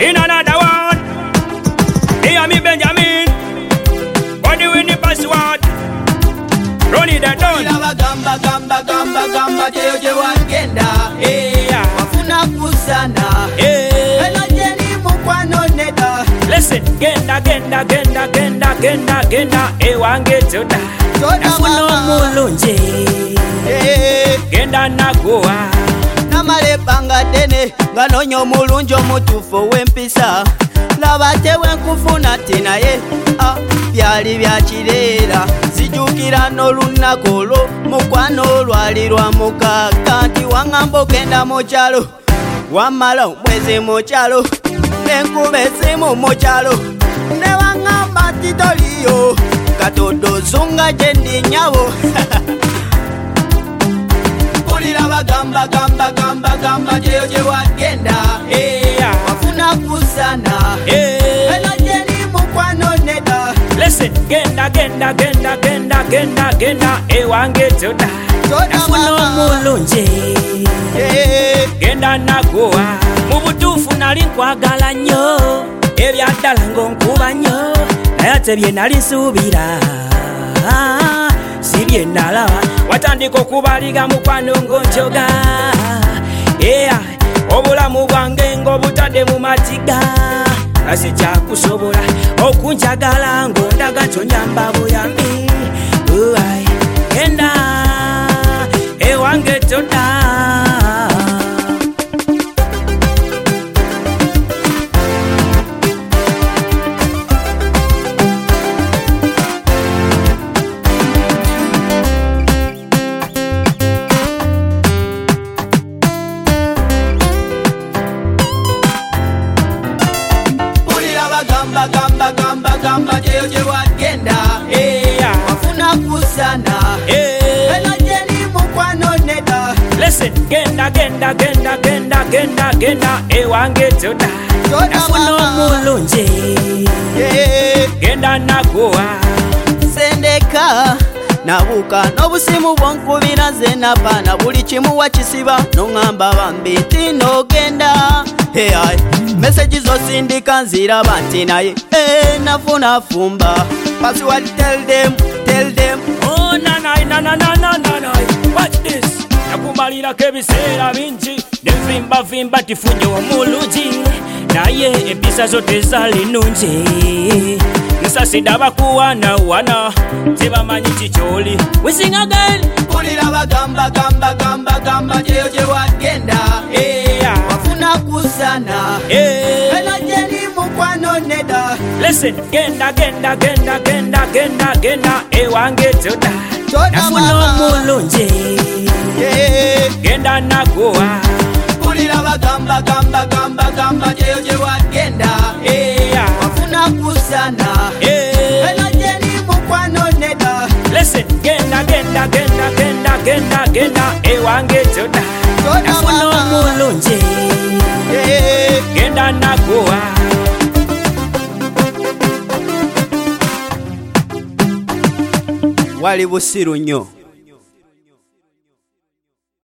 in another one. Hear me Benjamin, body with the password. Run it down. Gamba gamba gamba gamba jeje wagenda. Wafuna kusana. Ela jeni mukwano neda. Listen, genda genda genda genda genda genda ewange toda. Nafuna mulunje. Genda nagoa. Namale banga dene nganonyo mulunjo mutufu wempisa. Labate wenkufuna tina ye byali bya kireera zijukira n'olunakolo mukwano lwali lwa mukaka nti waŋŋamba ogenda mu kyalo wamala omwezi mu kyalo n'enkuba esimu mu kyalo ne waŋŋamba nti toliyo katodo zunga gye ndi nnyabo mpulira bagamba gamba gamba gamba gyeyo gye wagenda wafuna kusana ela jeni mukwano neda. Listen, genda genda genda genda genda genda ewange toda. Nafuna mulunje genda nagoa. Mu butuufu nali nkwagala nnyo ebyaddala ng'onkuba nnyo naye ate bye nali nsuubira si bye nalaba. Watandika okubaliga mukwano ng'onjoga obulamu bwange ng'obutadde mu matiga kasi kyakusobola okunjagala ng'ondaga kyonyamba buyambi. Genda ewange toda. Gamba gamba gamba gamba jeyo gye wagenda wafuna kusana ela jeni mukwano neda. Listen, genda genda genda genda genda genda ewange toda. Nafuna mulunje genda nagoa. Sendeka nabuka n'obusimu bwonkubira nze nabaana buli kimu wakisiba n'oŋŋamba bambi nti n'ogenda. Message zosindika nziraba nti naye nafuna fumba password. Tell them oh na watch this. Nakumalirako ebiseera bingi nevimba tifunye omulungi naye empisa zo tezali nungi. Nsasida bakuwanawana tebamanyi kikyoli. We sing again. Mpulira bagamba gamba gamba gamba gyeyo gye wagenda wafuna kusana ela jeni mukwano neda. Listen, genda genda genda genda genda genda ewange toda. Nafuna mulunje genda nagoa. Mpulira bagamba gamba gamba gamba gyeyo gye wagenda wafuna kusana ela jeni mukwano neda. Listen, genda genda genda genda genda genda ewange toda. Nafuna mulunje genda nagoa. Wali busiru nnyo.